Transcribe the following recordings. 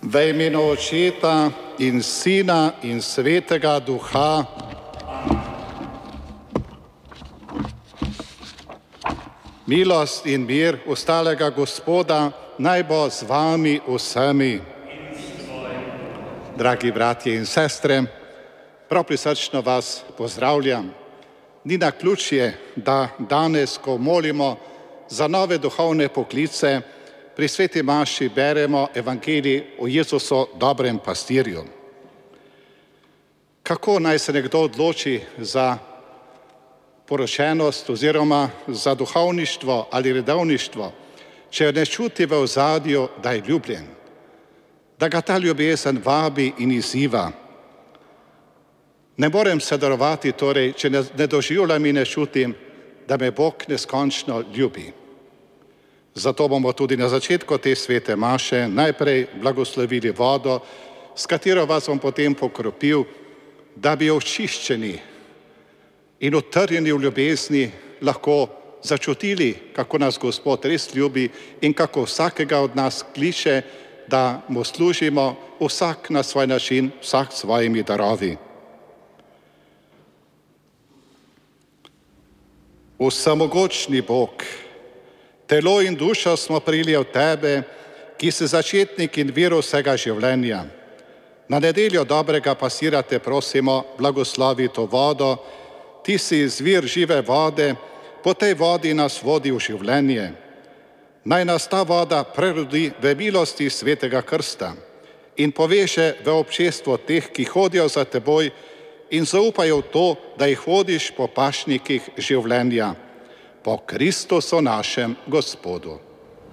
V imenu Očeta in Sina in Svetega Duha. Milost in mir ostalega Gospoda naj bo z vami vsemi. Dragi bratje in sestre, prav prisrčno vas pozdravljam. Ni naključje, da danes, ko molimo za nove duhovne poklice, pri sveti maši beremo evangelij o Jezusu, dobrem pastirju. Kako naj se nekdo odloči za poročenost oziroma za duhovništvo ali redovništvo, če ne čuti v ozadju, da je ljubljen, da ga ta ljubezen vabi in izziva. Ne morem se darovati torej, če ne doživljam in ne čutim, da me Bog neskončno ljubi. Zato bomo tudi na začetku te svete maše najprej blagoslovili vodo, s katero vas bom potem pokropil, da bi očiščeni in utrjeni v ljubezni lahko začutili, kako nas Gospod res ljubi in kako vsakega od nas kliče, da mu služimo vsak na svoj način, vsak s svojimi darovi. Vsemogočni Bog, telo in dušo smo prijeli od Tebe, ki si začetnik in vir vsega življenja. Na nedeljo dobrega pasira te prosimo, blagoslovi to vodo, Ti si izvir žive vode, po tej vodi nas vodi v življenje. Naj nas ta voda prerodi v milosti svetega krsta in poveže v občestvo teh, ki hodijo za Teboj in zaupajo v to, da jih vodiš po pašnikih življenja. Po Kristusu našem Gospodu.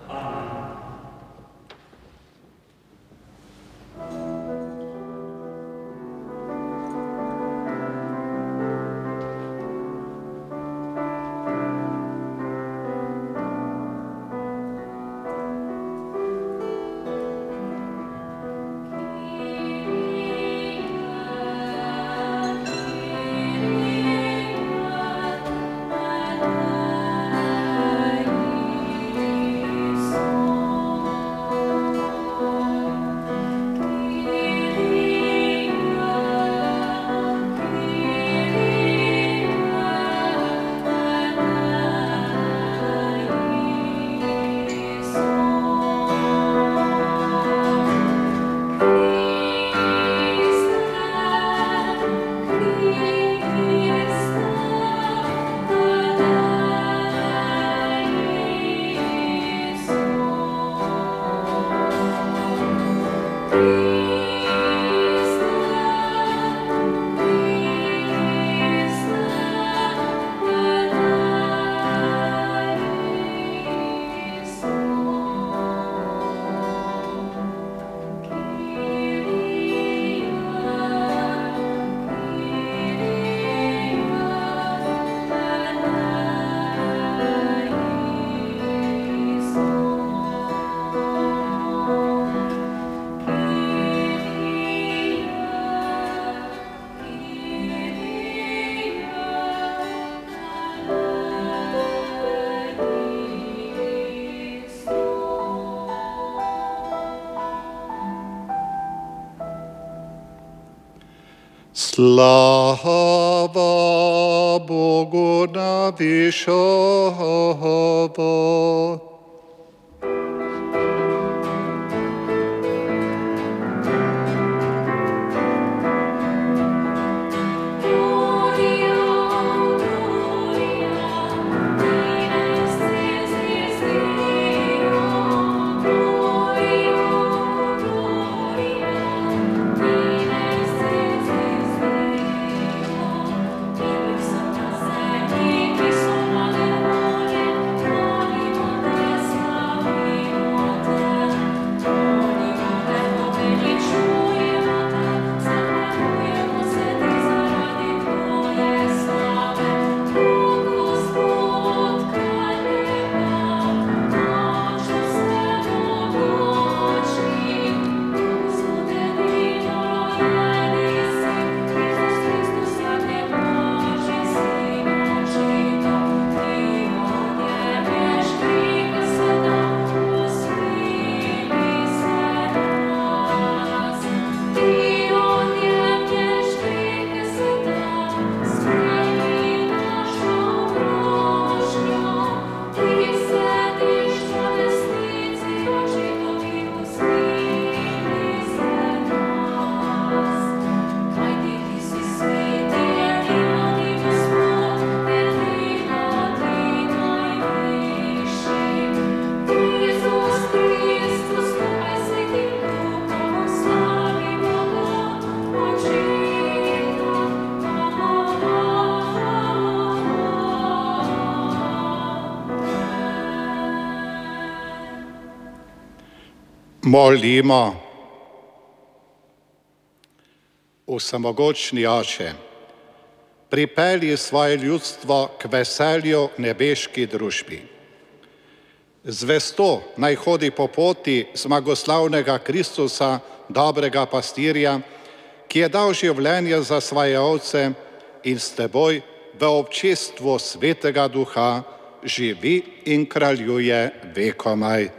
Slava Bogu na višovo. Molimo. Vsemogočni Oče, pripelji svoje ljudstvo k veselju nebeški družbi. Zvesto naj hodi po poti zmagoslavnega Kristusa, dobrega pastirja, ki je dal življenje za svoje ovce in s teboj v občestvu Svetega Duha živi in kraljuje vekomaj.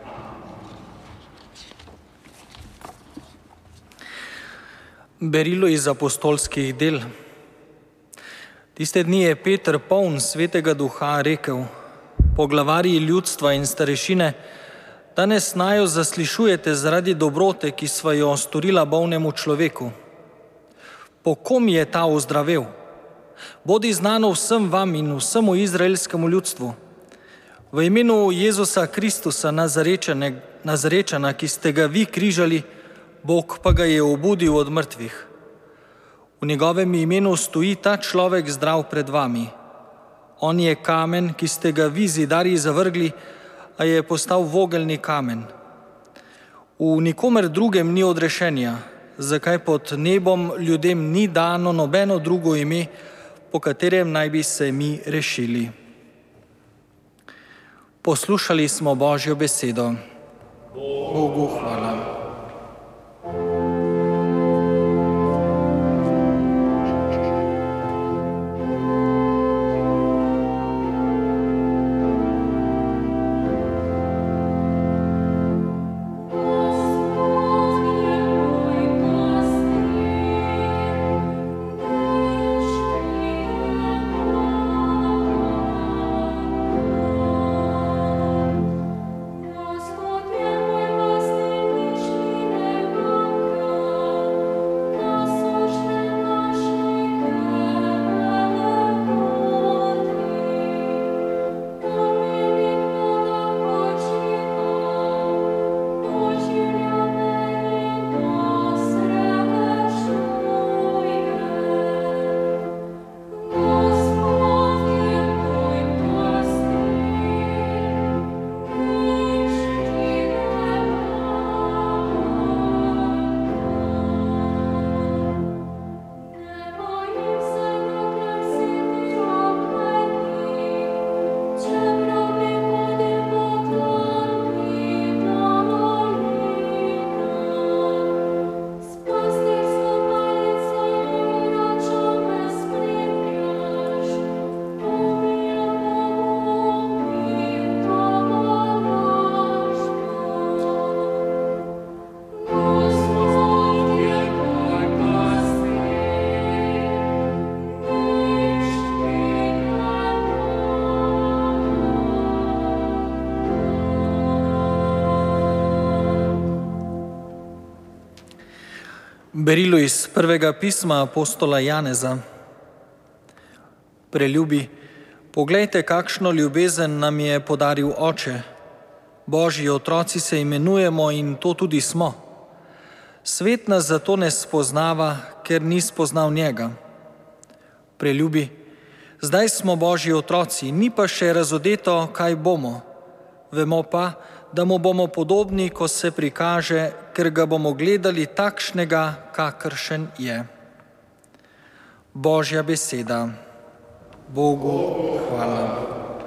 Berilo iz apostolskih del. Tiste dni je Peter, poln Svetega Duha, rekel: Poglavarji ljudstva in starešine, danes naju zaslišujete zaradi dobrote, ki sva jo storila bolnemu človeku. Po kom je ta ozdravel? Bodi znano vsem vam in vsemu izraelskemu ljudstvu. V imenu Jezusa Kristusa Nazarečana, ki ste ga vi križali, Bog pa ga je obudil od mrtvih. V njegovem imenu stoji ta človek zdrav pred vami. On je kamen, ki ste ga vi zidarji zavrgli, a je postal vogelni kamen. V nikomer drugem ni odrešenja, zakaj pod nebom ljudem ni dano nobeno drugo ime, po katerem naj bi se mi rešili. Poslušali smo Božjo besedo. Bogu hvala. Berilo iz prvega pisma apostola Janeza. Preljubi, poglejte, kakšno ljubezen nam je podaril Oče. Božji otroci se imenujemo in to tudi smo. Svet nas zato ne spoznava, ker ni spoznal njega. Preljubi, zdaj smo Božji otroci, ni pa še razodeto, kaj bomo. Vemo pa, da mu bomo podobni, ko se prikaže, ker ga bomo gledali takšnega, kakršen je. Božja beseda. Bogu hvala.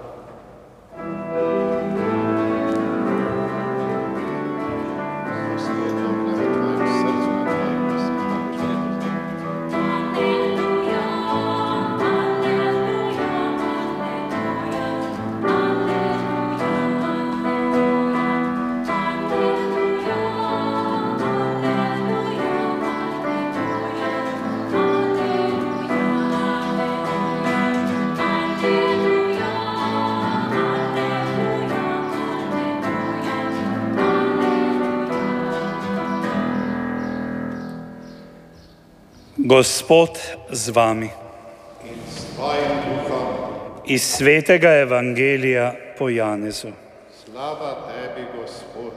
Gospod z vami. In s tvojim duhom. Iz svetega evangelija po Janezu. Slava tebi, Gospod.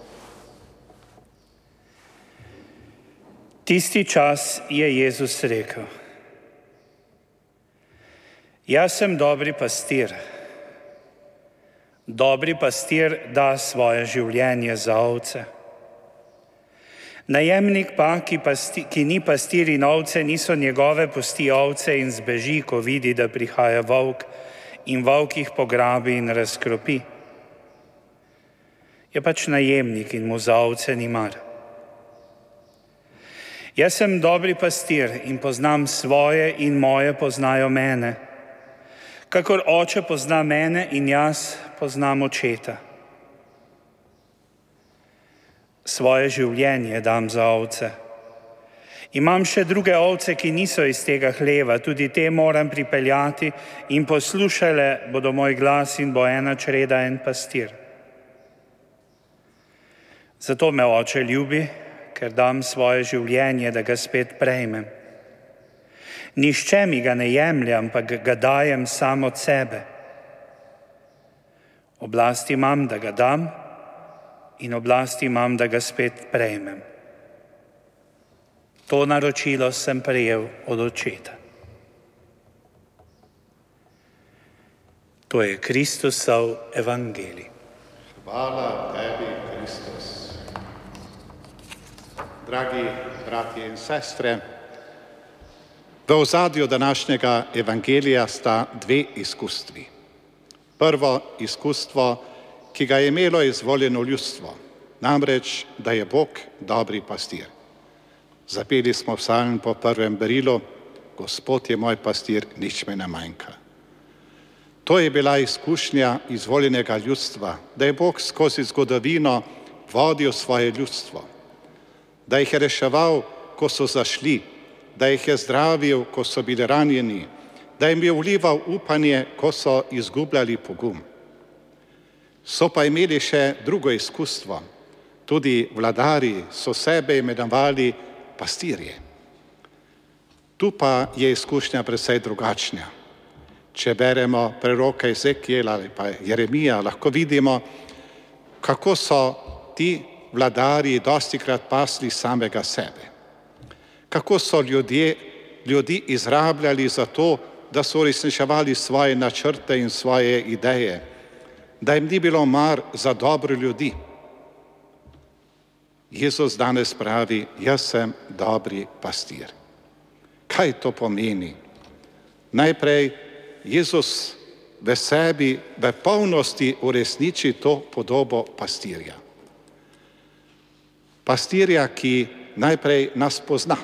Tisti čas je Jezus rekel: Jaz sem dobri pastir. Dobri pastir da svoje življenje za ovce. Najemnik pa, ki ni pastir in ovce, niso njegove, pusti ovce in zbeži, ko vidi, da prihaja volk in volk jih pograbi in razkropi. Je pač najemnik in mu za ovce ni mar. Jaz sem dobri pastir in poznam svoje in moje poznajo mene. Kakor oče pozna mene in jaz poznam očeta. Svoje življenje dam za ovce. Imam še druge ovce, ki niso iz tega hleva, tudi te moram pripeljati in poslušale bodo moj glas in bo ena čreda, en pastir. Zato me oče ljubi, ker dam svoje življenje, da ga spet prejmem. Nihče mi ga ne jemlje, ampak ga dajem sam od sebe. Oblast imam, da ga dam, in oblast imam, da ga spet prejmem. To naročilo sem prejel od očeta. To je Kristusov evangelij. Hvala tebi, Kristus. Dragi bratje in sestre, v ozadju današnjega evangelija sta dve izkustvi. Prvo izkustvo, ki ga je imelo izvoljeno ljudstvo, namreč, da je Bog dobri pastir. Zapeli smo psalm po prvem berilu: Gospod je moj pastir, nič me ne manjka. To je bila izkušnja izvoljenega ljudstva, da je Bog skozi zgodovino vodil svoje ljudstvo, da jih je reševal, ko so zašli, da jih je zdravil, ko so bili ranjeni, da jim je vlival upanje, ko so izgubljali pogum. So pa imeli še drugo izkustvo. Tudi vladarji so sebe imenovali pastirje. Tu pa je izkušnja precej drugačna. Če beremo preroka Ezekijela ali pa Jeremija, lahko vidimo, kako so ti vladarji dostikrat pasli samega sebe. Kako so ljudi izrabljali za to, da so uresničevali svoje načrte in svoje ideje, da jim ni bilo mar za dobro ljudi. Jezus danes pravi: jaz sem dobri pastir. Kaj to pomeni? Najprej Jezus v sebi v polnosti uresniči to podobo pastirja. Pastirja, ki najprej nas pozna.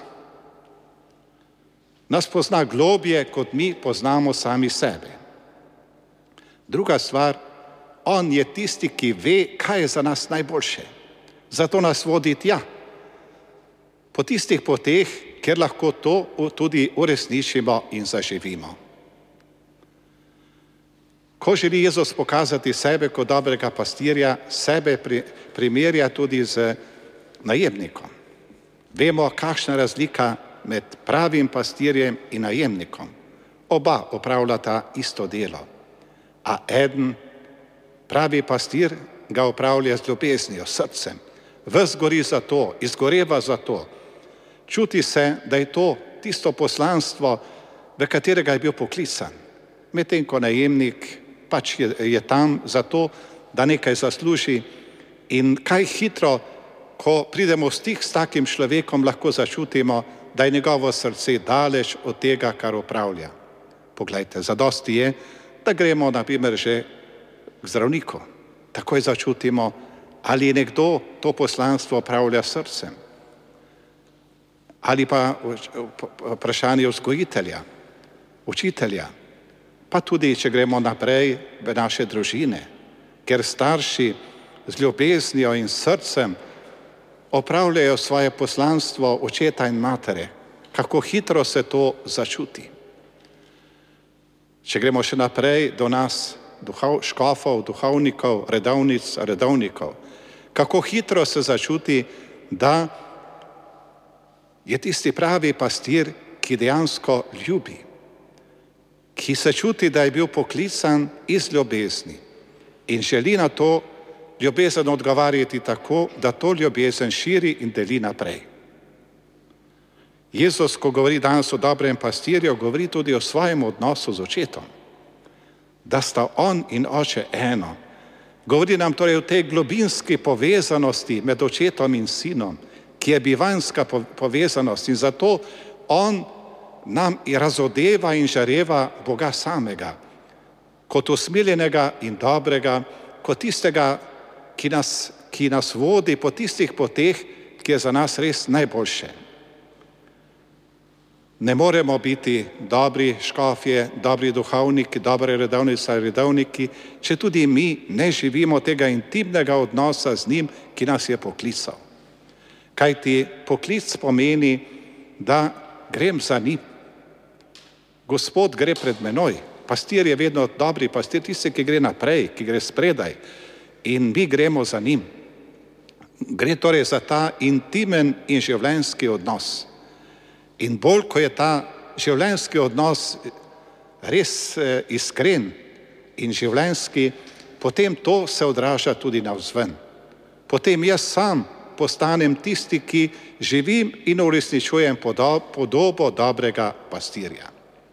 Nas pozna globje, kot mi poznamo sami sebe. Druga stvar, on je tisti, ki ve, kaj je za nas najboljše. Zato nas vodi tja, po tistih poteh, kjer lahko to tudi uresničimo in zaživimo. Ko želi Jezus pokazati sebe kot dobrega pastirja, sebe primerja tudi z najemnikom. Vemo, kakšna razlika med pravim pastirjem in najemnikom. Oba opravljata isto delo, a eden, pravi pastir, ga opravlja z ljubeznijo, srcem. Ves gori za to, izgoreva za to. Čuti se, da je to tisto poslanstvo, v katerega je bil poklican. Medtem ko najemnik pač je tam zato, da nekaj zasluži, in kaj hitro, ko pridemo v stik s takim človekom, lahko začutimo, da je njegovo srce daleč od tega, kar opravlja. Poglejte, zadosti je, da gremo na primer že k zdravniku. Takoj začutimo, ali je nekdo to poslanstvo opravlja srcem. Ali pa vprašanje vzgojitelja, učitelja. Pa tudi, če gremo naprej v naše družine, ker starši z ljubeznijo in srcem opravljajo svoje poslanstvo očeta in matere. Kako hitro se to začuti. Če gremo še naprej do nas, škofov, duhovnikov, redovnic, redovnikov, kako hitro se začuti, da je tisti pravi pastir, ki dejansko ljubi, ki se čuti, da je bil poklican iz ljubezni in želi na to ljubezen odgovarjati tako, da to ljubezen širi in deli naprej. Jezus, ko govori danes o dobrem pastirju, govori tudi o svojem odnosu z očetom. Da sta on in oče eno. Govori nam torej o tej globinski povezanosti med očetom in sinom, ki je bivanjska povezanost in zato on nam razodeva in žareva Boga samega, kot usmiljenega in dobrega, kot tistega, ki nas vodi po tistih poteh, ki je za nas res najboljše. Ne moremo biti dobri škofje, dobri duhovniki, dobre redovnice ali redovniki, če tudi mi ne živimo tega intimnega odnosa z njim, ki nas je poklical. Kajti poklic pomeni, da grem za njim. Gospod gre pred menoj, pastir je vedno dobri pastir, tisti, ki gre naprej, ki gre spredaj in mi gremo za njim. Gre torej za ta intimen in življenjski odnos. In bolj, ko je ta življenjski odnos res iskren in življenjski, potem to se odraža tudi navzven. Potem jaz sam postanem tisti, ki živim in uresničujem podobo dobrega pastirja.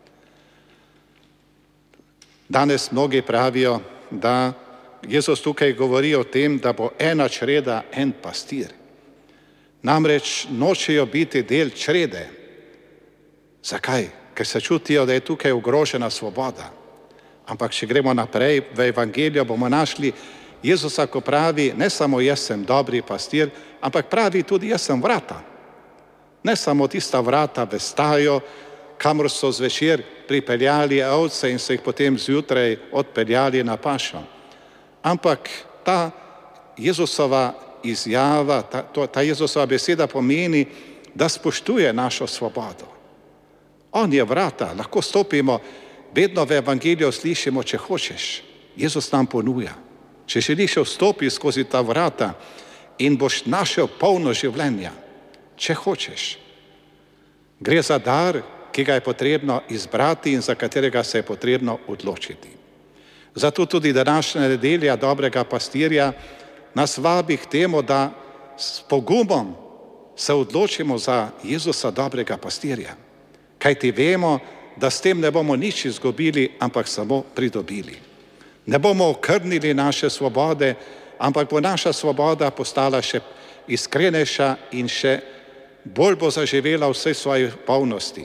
Danes mnogi pravijo, da Jezus tukaj govori o tem, da bo ena čreda, en pastir. Namreč nočejo biti del črede. Zakaj? Ker se čutijo, da je tukaj ogrožena svoboda. Ampak če gremo naprej v Evangeliju, bomo našli Jezusa, ko pravi, ne samo jaz sem dobri pastir, ampak pravi tudi jaz sem vrata. Ne samo tista vrata v stajo, kamor so zvečer pripeljali ovce in se jih potem zjutraj odpeljali na pašo. Ampak ta Jezusova izjava, ta Jezusova beseda pomeni, da spoštuje našo svobodo. On je vrata, lahko stopimo, vedno v Evangeliju slišimo, če hočeš. Jezus nam ponuja. Če želiš vstopiti skozi ta vrata in boš našel polno življenja, če hočeš. Gre za dar, ki ga je potrebno izbrati in za katerega se je potrebno odločiti. Zato tudi današnja nedelja dobrega pastirja nas vabi k temu, da s pogumom se odločimo za Jezusa dobrega pastirja. Kajti vemo, da s tem ne bomo nič izgubili, ampak samo pridobili. Ne bomo okrnili naše svobode, ampak bo naša svoboda postala še iskrenejša in še bolj bo zaživela v vsej svoji polnosti.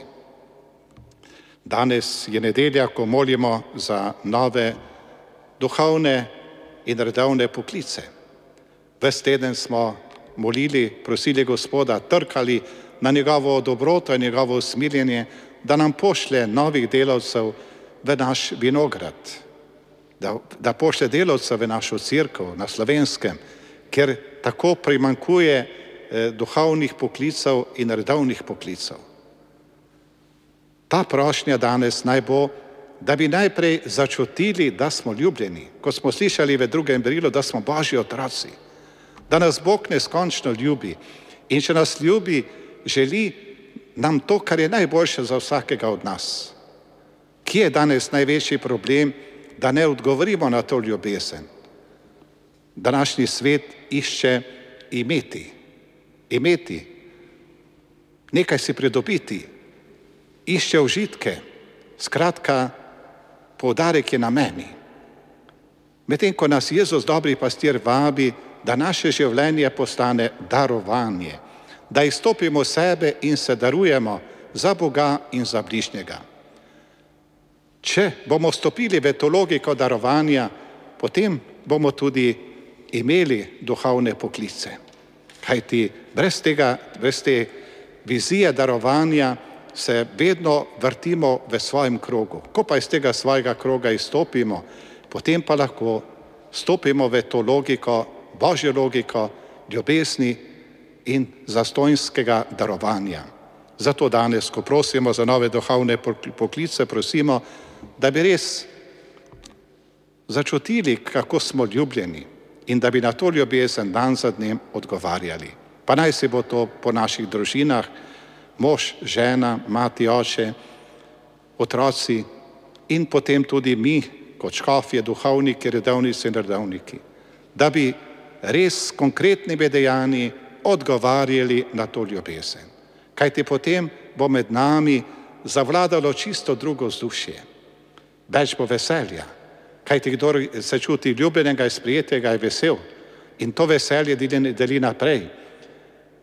Danes je nedelja, ko molimo za nove duhovne in redovne poklice. Ves teden smo molili, prosili Gospoda, trkali na njegovo dobroto in njegovo usmiljenje, da nam pošlje novih delavcev v naš vinograd, da pošlje delavcev v našo cerkev na Slovenskem, ker tako primanjkuje duhovnih poklicev in redovnih poklicev. Ta prošnja danes naj bo, da bi najprej začutili, da smo ljubljeni, kot smo slišali v drugem berilu, da smo Božji otroci, da nas Bog neskončno ljubi in če nas ljubi, želi nam to, kar je najboljše za vsakega od nas. Kje je danes največji problem, da ne odgovorimo na to ljubezen? Današnji svet išče imeti, nekaj si pridobiti, išče užitke, skratka, poudarek je na meni. Medtem ko nas Jezus, dobri pastir, vabi, da naše življenje postane darovanje, da izstopimo sebe in se darujemo za Boga in za bližnjega. Če bomo stopili v to logiko darovanja, potem bomo tudi imeli duhovne poklice. Kajti brez te vizije darovanja se vedno vrtimo v svojem krogu. Ko pa iz tega svojega kroga izstopimo, potem pa lahko stopimo v to logiko, Božjo logiko, ljubezni in zastonjskega darovanja. Zato danes, ko prosimo za nove duhovne poklice, prosimo, da bi res začutili, kako smo ljubljeni in da bi na to ljubezen dan za dnem odgovarjali. Pa naj se bo to po naših družinah, mož, žena, mati, oče, otroci in potem tudi mi, kot škofje, duhovniki, redovnice in redovniki, da bi res s konkretnimi dejanji odgovarjali na to ljubezen. Kajti potem bo med nami zavladalo čisto drugo vzdušje. Več bo veselja. Kajti kdor se čuti ljubljenega in sprijetega, je vesel in to veselje deli naprej.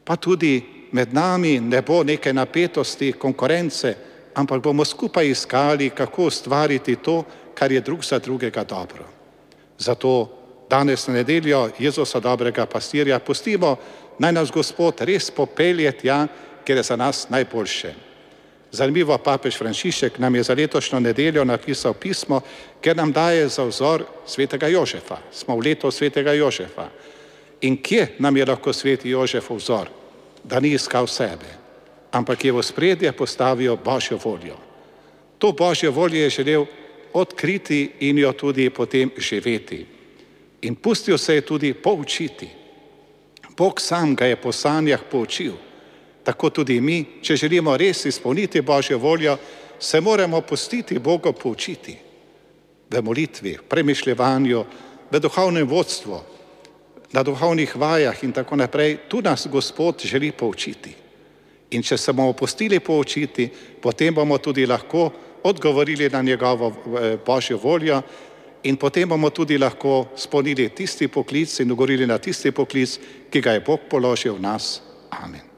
pa tudi med nami ne bo neke napetosti, konkurence, ampak bomo skupaj iskali, kako ustvariti to, kar je drug za drugega dobro. Zato danes na nedeljo Jezusa dobrega pastirja pustimo, naj nas Gospod res popelje tja, kjer je za nas najboljše. Zanimivo, papež Frančišek nam je za letošnjo nedeljo napisal pismo, ker nam daje za vzor svetega Jožefa. Smo v letu svetega Jožefa. In kje nam je lahko sveti Jožef vzor? Da ni iskal sebe, ampak je v ospredje postavil Božjo voljo. To Božjo voljo je želel odkriti in jo tudi potem živeti. In pustil se je tudi poučiti. Bog sam ga je po sanjah poučil. Tako tudi mi, če želimo res izpolniti Božjo voljo, se moramo pustiti Bogu poučiti. V molitvi, v premišljevanju, v duhovnem vodstvu, na duhovnih vajah in tako naprej, tu nas Gospod želi poučiti. In če se bomo pustili poučiti, potem bomo tudi lahko odgovorili na njegovo Božjo voljo in potem bomo tudi lahko spolnili tisti poklic in odgovorili na tisti poklic, ki ga je Bog položil v nas. Amen.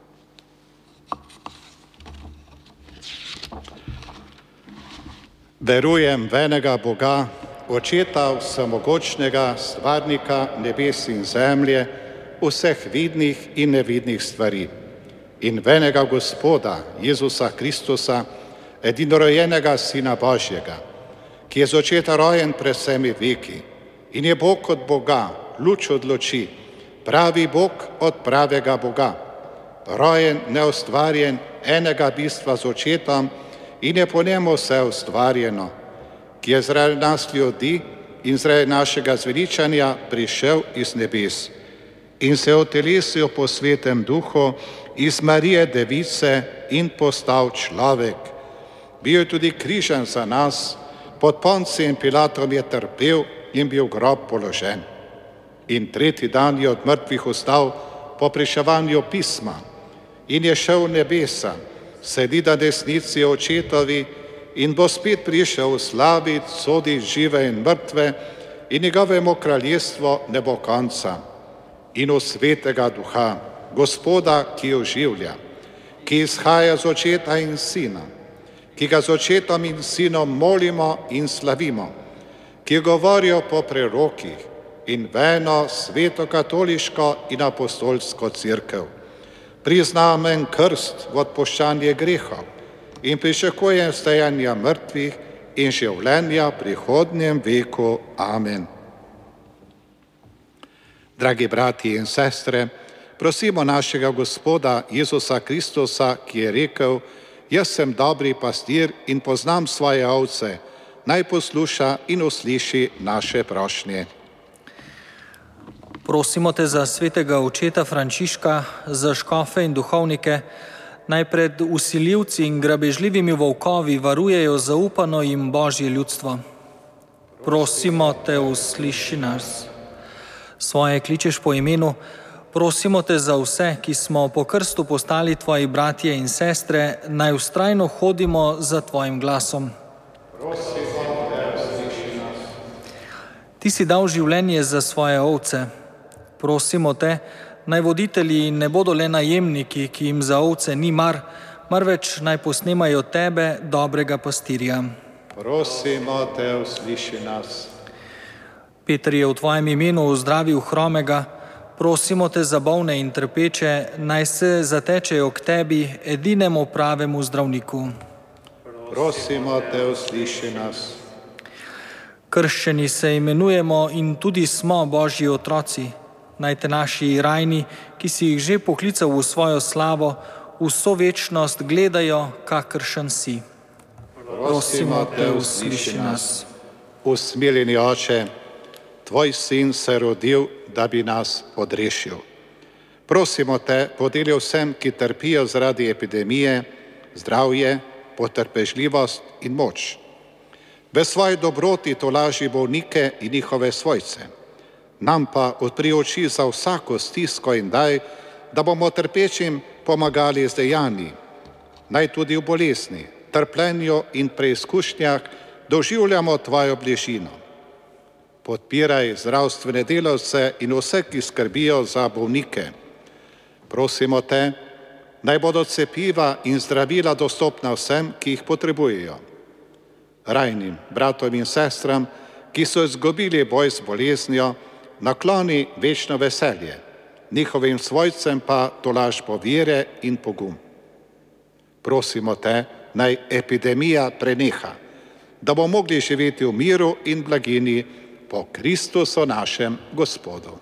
Verujem v enega Boga, Očeta vsemogočnega, stvarnika nebes in zemlje, vseh vidnih in nevidnih stvari, in v enega Gospoda, Jezusa Kristusa, edinorojenega Sina Božjega, ki je z očeta rojen pred vsemi veki in je Bog od Boga, luč od luči, pravi Bog od pravega Boga, rojen, neustvarjen, enega bistva z očetom in je po njemu vse ustvarjeno, ki je zaradi nas ljudi in zaradi našega zveličanja prišel iz nebes in se otelesil po svetem duhu iz Marije Device in postal človek. Bil je tudi križan za nas, pod Poncijem Pilatom je trpel in bil v grob položen. In tretji dan je od mrtvih vstal po pričevanju pisma in je šel v nebesa, sedi na desnici očetovi in bo spet prišel slavit, sodit žive in mrtve in njegovemu kraljestvu ne bo konca. In v svetega duha, Gospoda, ki oživlja, ki izhaja z očeta in sina, ki ga z očetom in sinom molimo in slavimo, ki govorijo po prerokih in v eno sveto katoliško in apostolsko cerkev. Priznamen krst v odpuščanje grehov in pričakujem vstajanja mrtvih in življenja v prihodnjem veku. Amen. Dragi bratje in sestre, prosimo našega Gospoda Jezusa Kristusa, ki je rekel: Jaz sem dobri pastir in poznam svoje ovce, naj posluša in usliši naše prošnje. Prosimo te za svetega očeta Frančiška, za škofe in duhovnike, naj pred vsiljivci in grabežljivimi volkovi varujejo zaupano jim Božje ljudstvo. Prosimo te, usliši nas. Svoje kličeš po imenu, prosimo te za vse, ki smo po krstu postali tvoji bratje in sestre, naj vztrajno hodimo za tvojim glasom. Prosimo te, usliši nas. Ti si dal življenje za svoje ovce. Prosimo te, naj voditelji ne bodo le najemniki, ki jim za ovce ni mar, marveč naj posnemajo tebe, dobrega pastirja. Prosimo te, usliši nas. Peter je v tvojem imenu ozdravil hromega, prosimo te za bolne in trpeče, naj se zatečejo k tebi, edinemu pravemu zdravniku. Prosimo te, usliši nas. Krščeni se imenujemo in tudi smo Božji otroci. Naj te naši rajni, ki si jih že poklical v svojo slavo, vso večnost gledajo, kakršen si. Prosimo te, usliši nas. Usmiljeni Oče, tvoj sin se rodil, da bi nas odrešil. Prosimo te, podeli vsem, ki trpijo zaradi epidemije, zdravje, potrpežljivost in moč. V svoji dobroti tolaži bolnike in njihove svojce. Nam pa odpri oči za vsako stisko in daj, da bomo trpečim pomagali z dejanji. Naj tudi v bolezni, trpljenju in preizkušnjah doživljamo tvojo bližino. Podpiraj zdravstvene delavce in vse, ki skrbijo za bolnike. Prosimo te, naj bodo cepiva in zdravila dostopna vsem, ki jih potrebujejo. Rajnim bratom in sestram, ki so izgubili boj z boleznijo, nakloni večno veselje, njihovim svojcem pa tolažbo vere in pogum. Prosimo te, naj epidemija preneha, da bomo mogli živeti v miru in blaginji po Kristusu našem Gospodu.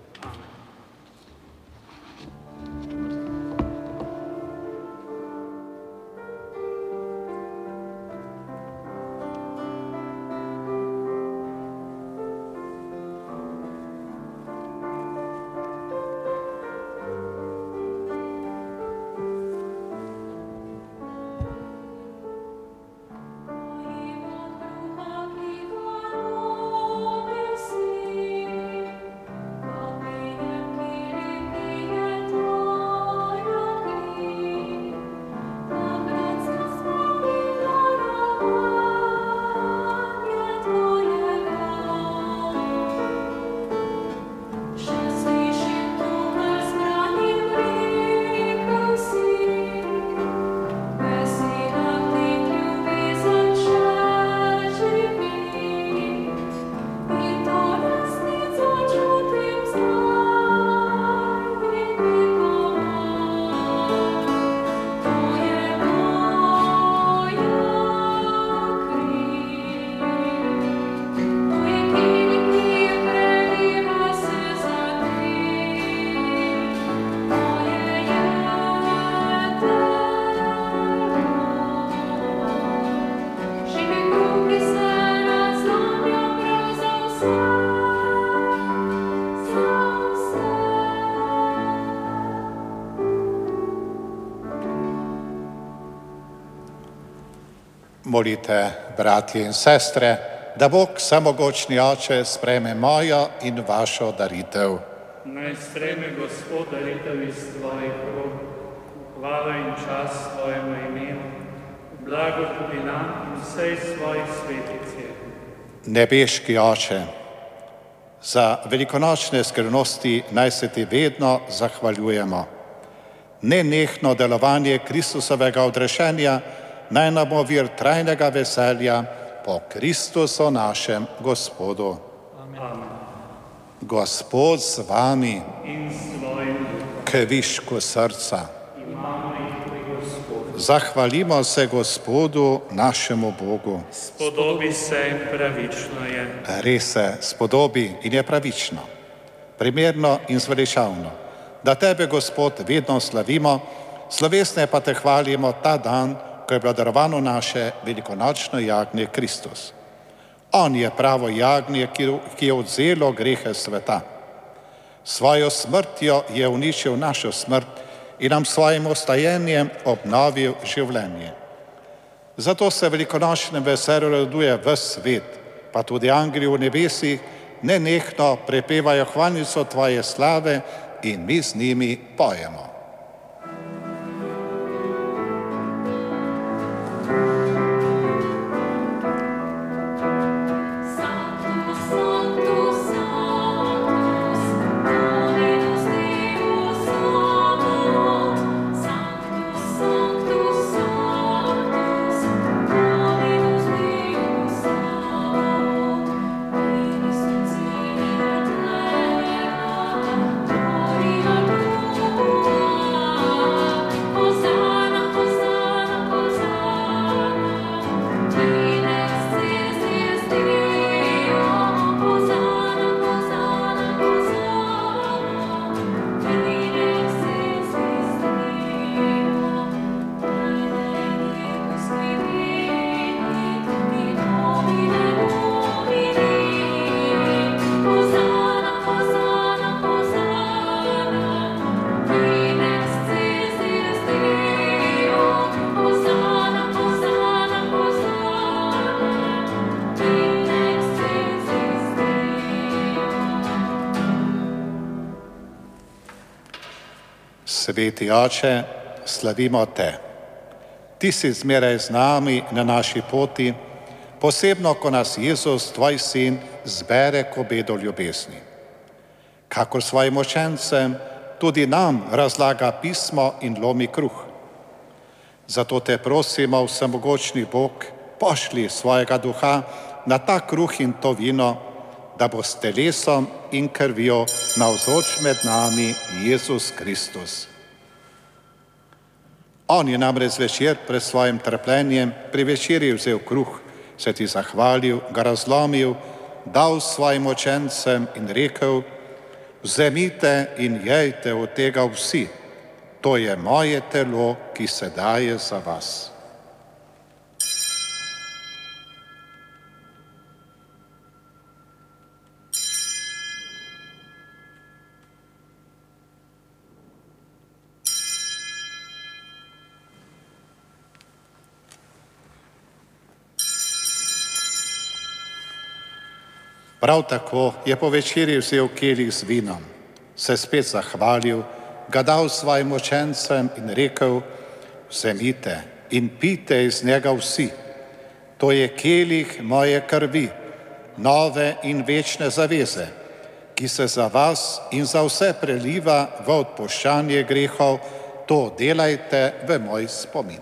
Molite, bratje in sestre, da Bog samogočni Oče sprejme mojo in vašo daritev. Naj sprejme Gospod daritev iz tvojih rok, hvala in čast tvojemu imenu, blago tudi nam in vsej svojih svetici. Nebeški Oče, za velikonočne skrivnosti naj se ti vedno zahvaljujemo. Nenehno delovanje Kristusovega odrešenja naj nam bo vir trajnega veselja po Kristusu našem Gospodu. Amen. Gospod z vami, In s tvojim duhom. k višku srca. Imamo jih pri Gospodu. Zahvalimo se Gospodu našemu Bogu. Spodobi se in pravično je. Res se spodobi in je pravično, primerno in zveličavno, da tebe, Gospod, vedno slavimo, slovesne pa te hvalimo ta dan, ko je bilo darovano naše velikonočno jagnje Kristus. On je pravo jagnje, ki je odzelo grehe sveta. Svojo smrtjo je uničil našo smrt in nam svojim ostajenjem obnovil življenje. Zato se velikonočnem veselju raduje ves svet, pa tudi angeli v nebesih nenehno prepevajo hvalnico tvoje slave in mi z njimi pojemo. Sveti Oče, slavimo te. Ti si zmeraj z nami na naši poti, posebno, ko nas Jezus, tvoj sin, zbere k obedu ljubezni. Kakor svojim učencem tudi nam razlaga pismo in lomi kruh. Zato te prosimo, vsemogočni Bog, pošli svojega duha na ta kruh in to vino, da bo s telesom in krvjo navzoč med nami Jezus Kristus. On je namreč zvečer pred svojim trpljenjem pri večerji vzel kruh, se ti zahvalil, ga razlomil, dal svojim učencem in rekel: vzemite in jejte od tega vsi, to je moje telo, ki se daje za vas. Prav tako je po večerji vzel kelih z vinom, se spet zahvalil, ga dal svojim učencem in rekel: vzemite in pijte iz njega vsi, to je kelih moje krvi, nove in večne zaveze, ki se za vas in za vse preliva v odpuščanje grehov, to delajte v moj spomin.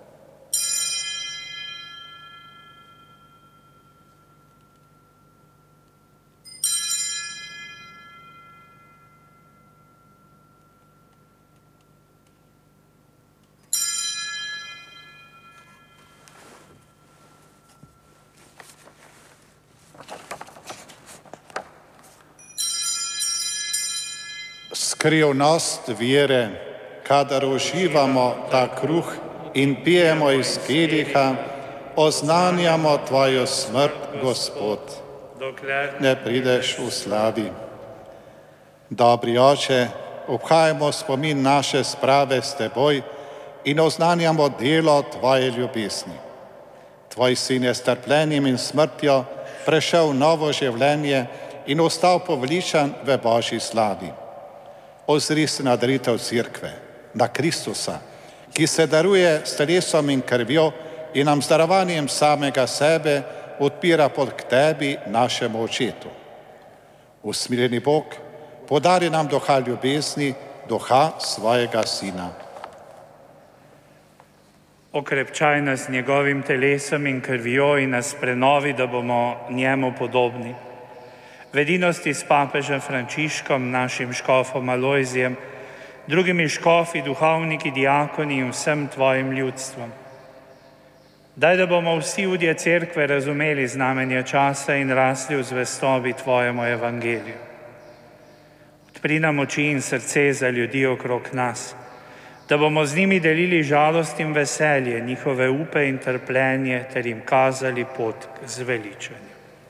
Skrivnost vere, kadar uživamo ta kruh in pijemo iz keliha, oznanjamo tvojo smrt, Gospod, dokler ne prideš v slavi. Dobri Oče, obhajamo spomin naše sprave s teboj in oznanjamo delo tvoje ljubezni. Tvoj sin je s trpljenjem in smrtjo prešel novo življenje in ostal povličan v Božji slavi. Ozri se na daritev Cerkve, na Kristusa, ki se daruje s telesom in krvjo in nam z darovanjem samega sebe odpira pot k tebi, našemu Očetu. Usmiljeni Bog, podari nam duha ljubezni, duha svojega Sina. Okrepčaj nas z njegovim telesom in krvjo in nas prenovi, da bomo njemu podobni. V edinosti s papežem Frančiškom, našim škofom Alojzijem, drugimi škofi, duhovniki, diakoni in vsem tvojim ljudstvom. Daj, da bomo vsi udje Cerkve razumeli znamenje časa in rasli v zvestobi tvojemu evangeliju. Odpri nam oči in srce za ljudi okrog nas, da bomo z njimi delili žalost in veselje, njihove upe in trpljenje ter jim kazali pot k zveličanju.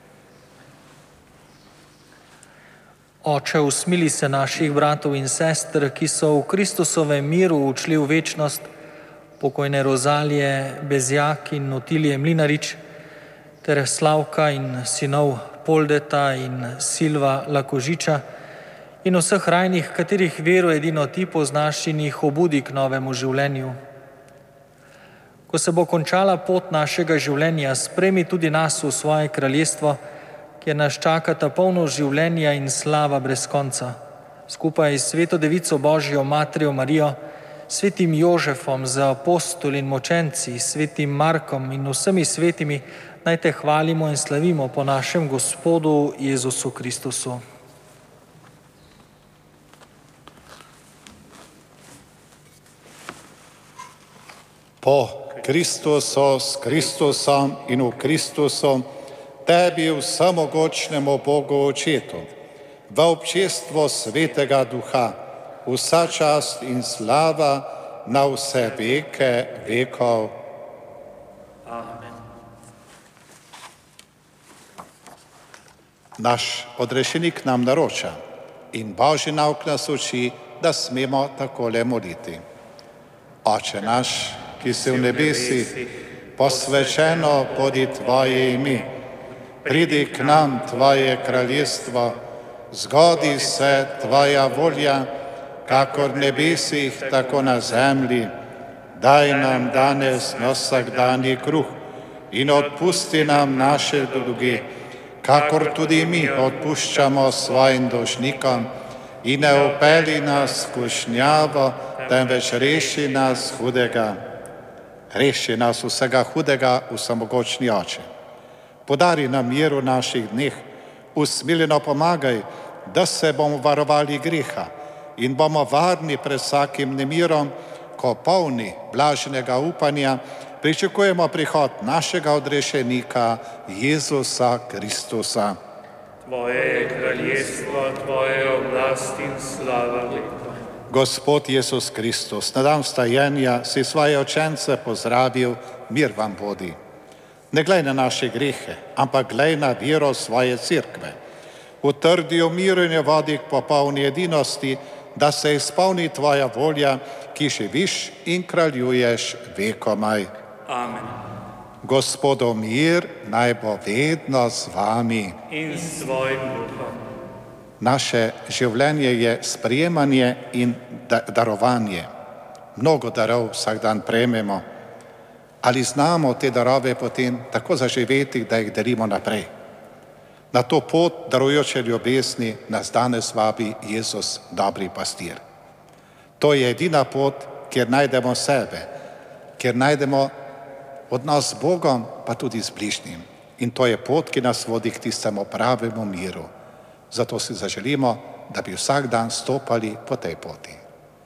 Oče, usmili se naših bratov in sester, ki so v Kristusovem miru odšli v večnost, pokojne Rozalije Bezjak in Otilije Mlinarič, ter Slavka in sinov Poldeta in Silva Lakožiča in vseh rajnih, katerih vero edino ti poznaš in jih obudi k novemu življenju. Ko se bo končala pot našega življenja, spremi tudi nas v svoje kraljestvo, kjer nas čakata polno življenja in slava brez konca. Skupaj s Sveto Devico Božjo Matrijo Marijo, svetim Jožefom z apostoli in močenci, svetim Markom in vsemi svetimi, naj te hvalimo in slavimo po našem Gospodu Jezusu Kristusu. Po Kristusu, s Kristusom in v Kristusu, tebi vsemogočnemu Bogu Očetu, v občestvu Svetega Duha, vsa čast in slava na vse veke vekov. Amen. Naš odrešenik nam naroča in Božji nauk nas uči, da smemo takole moliti. Oče naš, ki si v nebesih, posvečeno bodi tvoje ime. Pridi k nam tvoje kraljestvo, zgodi se tvoja volja, kakor v nebesih, tako na zemlji. Daj nam danes vsakdanji kruh in odpusti nam naše dolge, kakor tudi mi odpuščamo svojim dolžnikom. in ne upeli nas skušnjavo, temveč reši nas hudega. Reši nas vsega hudega, vsemogočni Oče. Podari nam mir v naših dneh, usmiljeno pomagaj, da se bomo varovali greha in bomo varni pred vsakim nemirom, ko polni blaženega upanja pričakujemo prihod našega odrešenika Jezusa Kristusa. Tvoje je kraljestvo, tvoje oblast in slava veka. Gospod Jezus Kristus, na dan vstajenja si svoje učence pozdravil, mir vam bodi. Ne glej na naše grehe, ampak glej na vero svoje cerkve. Utrdi v miru in vodi k popolni edinosti, da se izpolni tvoja volja, ki živiš in kraljuješ vekomaj. Amen. Gospodov mir naj bo vedno z vami. In s tvojim duhom. Naše življenje je sprejemanje in darovanje. Mnogo darov vsak dan prejmemo. Ali znamo te darove potem tako zaživeti, da jih delimo naprej? Na to pot darujoče ljubezni nas danes vabi Jezus, dobri pastir. To je edina pot, kjer najdemo sebe, kjer najdemo odnos z Bogom, pa tudi z bližnjim. In to je pot, ki nas vodi k tistemu pravemu miru. Zato si zaželimo, da bi vsak dan stopali po tej poti.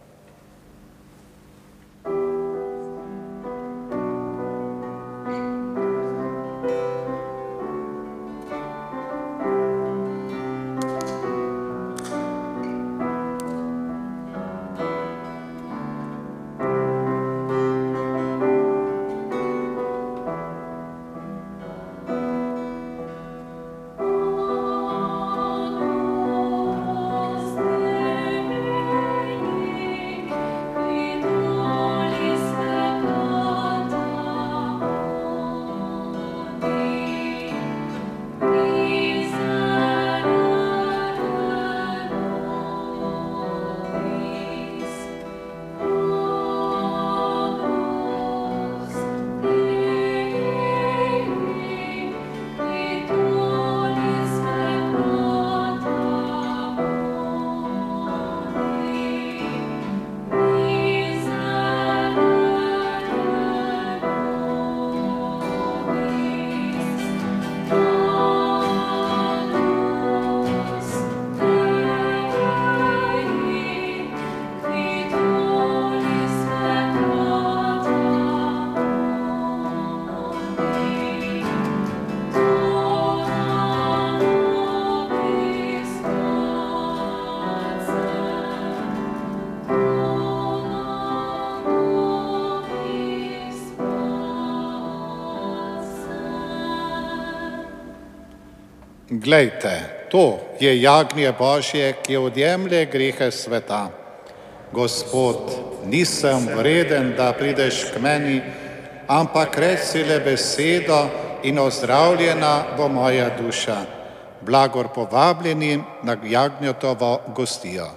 Glejte, to je jagnje Božje, ki odjemlje grehe sveta. Gospod, nisem vreden, da prideš k meni, ampak reci le besedo in ozdravljena bo moja duša. Blagor povabljenim na jagnjetovo gostijo.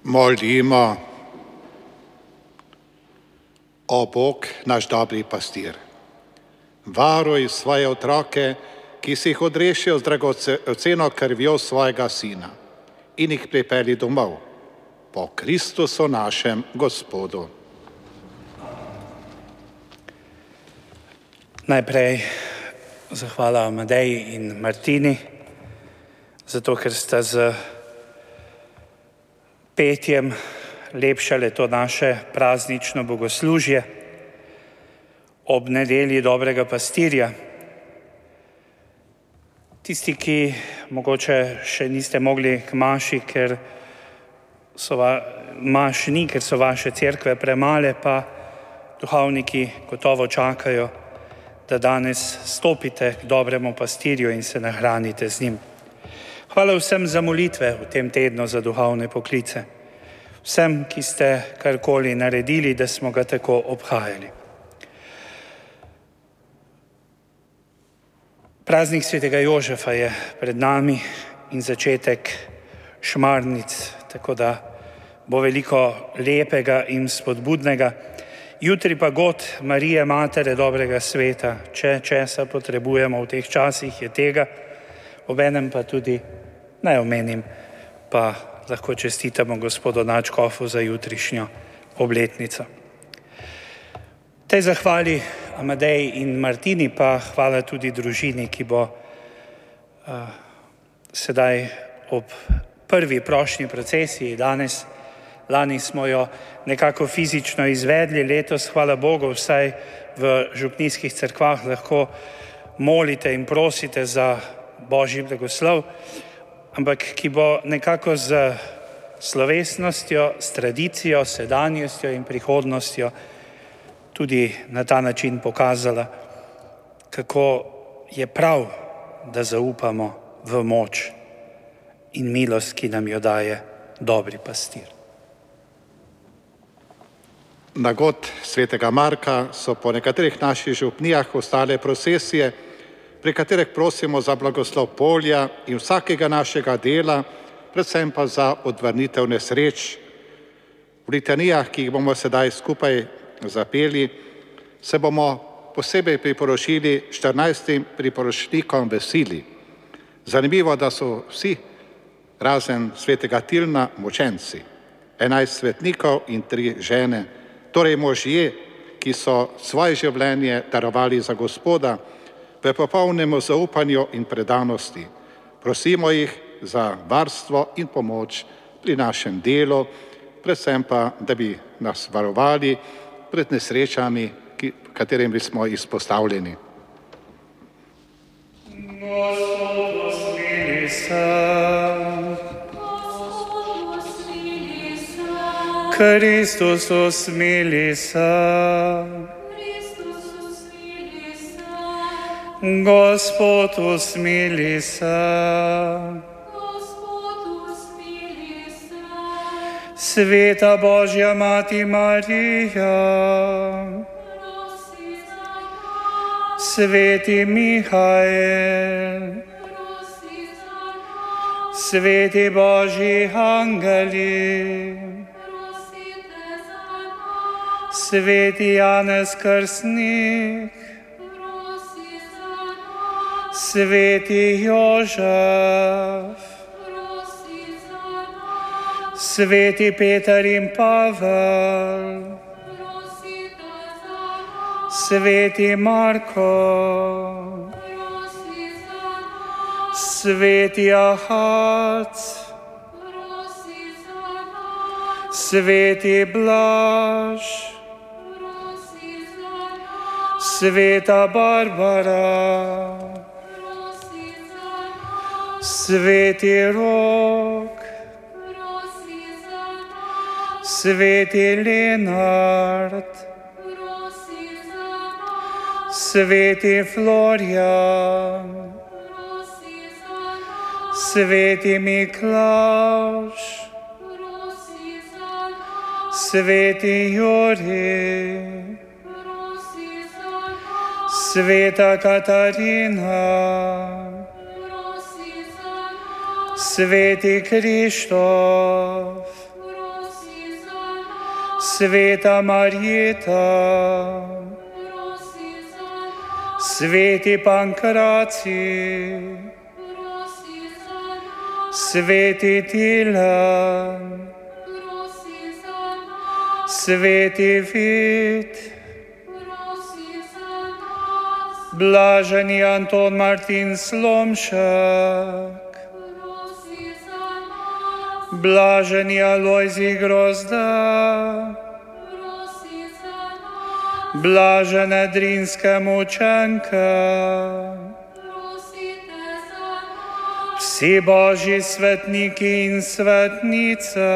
Molimo. O Bog, naš dobri pastir, varuj svoje otroke, ki si jih odrešil z dragoceno krvjo svojega sina in jih pripelji domov po Kristusu našem Gospodu. Najprej zahvala Amadeji in Martini, zato ker sta z petjem lepšale to naše praznično bogoslužje ob nedelji dobrega pastirja. Tisti, ki mogoče še niste mogli k maši, ker maš ni, ker so vaše cerkve premale, pa duhovniki gotovo čakajo, da danes stopite k dobremu pastirju in se nahranite z njim. Hvala vsem za molitve v tem tednu za duhovne poklice. Vsem, ki ste karkoli naredili, da smo ga tako obhajali. Praznik svetega Jožefa je pred nami in začetek šmarnic, tako da bo veliko lepega in spodbudnega. Jutri pa god Marije, Matere dobrega sveta, če česa potrebujemo v teh časih, je tega, obenem pa tudi, naj omenim, pa lahko čestitamo gospodu nadškofu za jutrišnjo obletnico. Tej zahvali Amadeji in Martini pa hvala tudi družini, ki bo sedaj ob prvi prošnji procesiji danes. Lani smo jo nekako fizično izvedli, letos, hvala Bogu, vsaj v župnijskih cerkvah lahko molite in prosite za Božji blagoslov, ampak ki bo nekako z slovesnostjo, s tradicijo, sedanjostjo in prihodnostjo tudi na ta način pokazala, kako je prav, da zaupamo v moč in milost, ki nam jo daje dobri pastir. Na god svetega Marka so po nekaterih naših župnijah ostale procesije, pri katerih prosimo za blagoslov polja in vsakega našega dela, predvsem pa za odvrnitev nesreč. V litanijah, ki jih bomo sedaj skupaj zapeli, se bomo posebej priporočili 14 priporočnikom veseli. Zanimivo, da so vsi, razen svetega Tilna, mučenci, 11 svetnikov in 3 žene, torej možje, ki so svoje življenje darovali za Gospoda v popolnem zaupanju in predanosti. Prosimo jih za varstvo in pomoč pri našem delu, predvsem pa, da bi nas varovali pred nesrečami, katerim smo izpostavljeni. Gospodu smili se, Kristusu smili se, Gospodu smili se, Sveta Božja Mati Marija, Sveti Mihael, Sveti Božji angeli, Sveti Janez Krstnik, Sveti Jožef, Sveti Peter in Pavel, Sveti Marko, Sveti Ahac, Sveti Blaž, Sveta Barbara, Sveti Rok, Sveti Lenard, Sveti Florjan, Sveti Miklavž, Sveti Juri, Sveta Katarina, Sveti Krištof, Sveta Marjeta, Sveti Pankracij, Sveti Tilen, Sveti Vid, Blaženi Anton Martin Slomšek, Blaženi Alojzij Grozda, Blažene Drinske mučenke, vsi Božji svetniki in svetnice,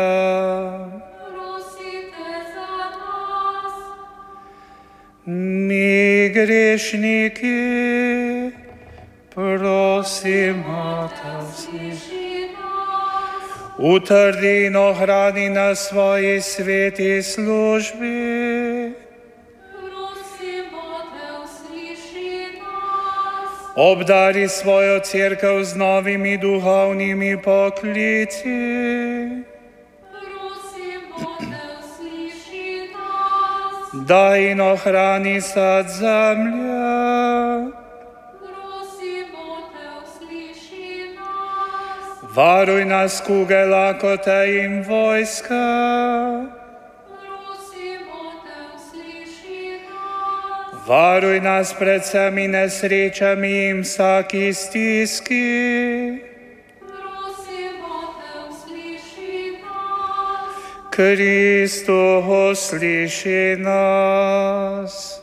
mi grešniki, prosimo te usliši. Utrdi in ohrani na svoji sveti službi. Prosimo te, usliši nas. Obdari svojo cerkev z novimi duhovnimi poklici. Prosimo te, usliši nas. Daj in ohrani sad zemlje. Varuj nas kuge lakote in vojske. Prosimo te, usliši nas. Varuj nas pred vsemi nesrečami in vsaki stiski. Prosimo te, usliši nas. Kristu, usliši nas.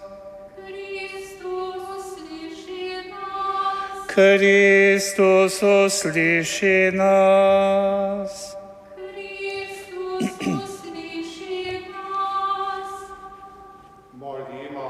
Kristus, usliši nas. Kristus, usliši nas. Molimo.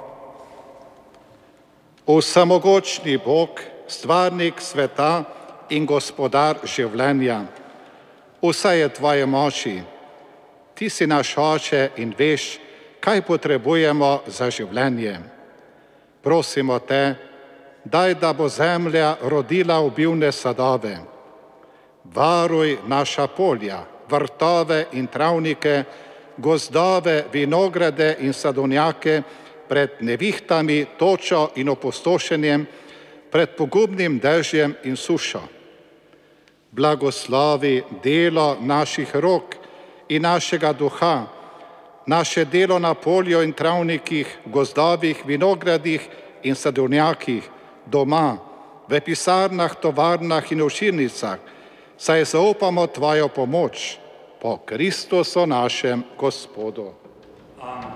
Vsemogočni Bog, stvarnik sveta in gospodar življenja, vse je tvoje moči. Ti si naš oče in veš, kaj potrebujemo za življenje. Prosimo te, daj, da bo zemlja rodila obilne sadove. Varuj naša polja, vrtove in travnike, gozdove, vinograde in sadovnjake pred nevihtami, točo in opustošenjem, pred pogubnim dežjem in sušo. Blagoslovi delo naših rok in našega duha, naše delo na polju in travnikih, gozdovih, vinogradih in sadovnjakih, doma, v pisarnah, tovarnah in učilnicah, saj zaupamo tvojo pomoč po Kristusu našem Gospodu. Amen.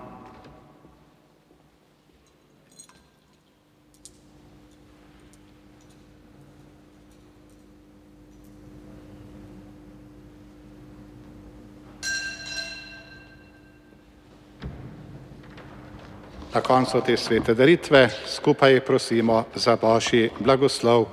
Na koncu te svete daritve skupaj prosimo za Božji blagoslov.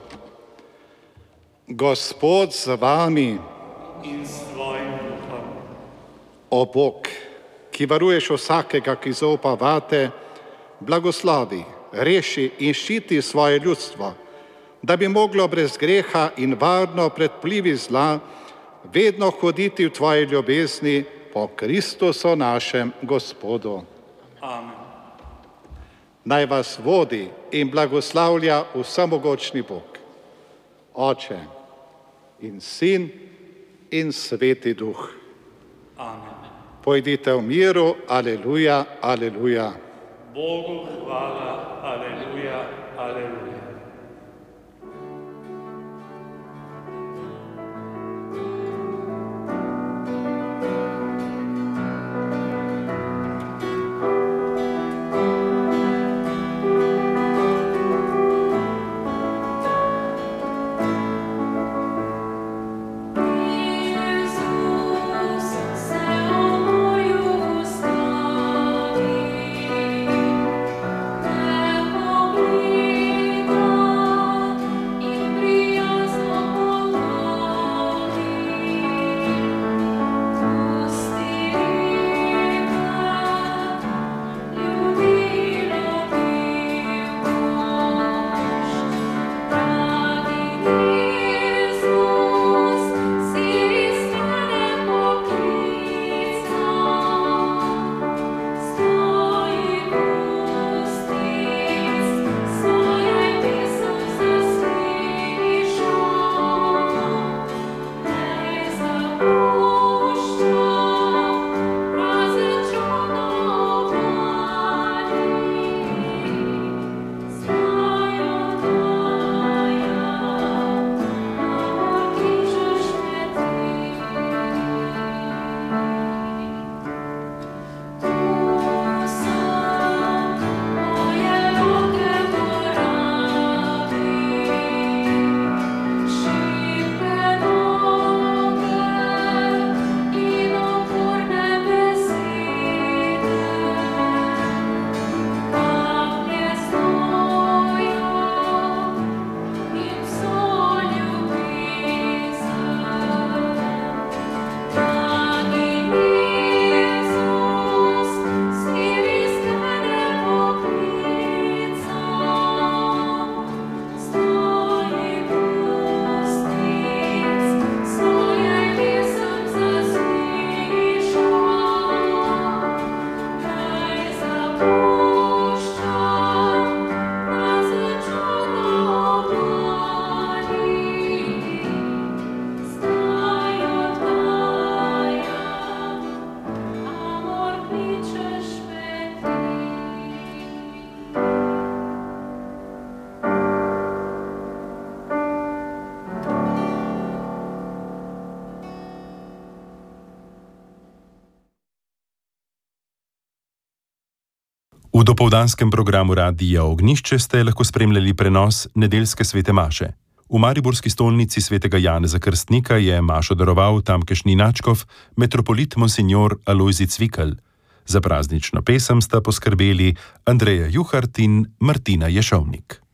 Gospod z vami In s tvojim duhom. O Bog, ki varuješ vsakega, ki zaupa vate, blagoslovi, reši in ščiti svoje ljudstvo, da bi moglo brez greha in varno pred vplivi zla vedno hoditi v tvoji ljubezni po Kristusu našem Gospodu. Amen. Naj vas vodi in blagoslavlja vsemogočni Bog, Oče in Sin in Sveti Duh. Amen. Pojdite v miru, aleluja, aleluja. Bogu hvala, aleluja, aleluja. Amen. V dopoldanskem programu Radia Ognjišče ste lahko spremljali prenos nedeljske svete maše. V mariborski stolnici svetega Janeza Krstnika je mašo daroval tamkajšnji nadškof metropolit monsignor Alojzij Cvikl. Za praznično pesem sta poskrbeli Andreja Juhart in Martina Ješovnik.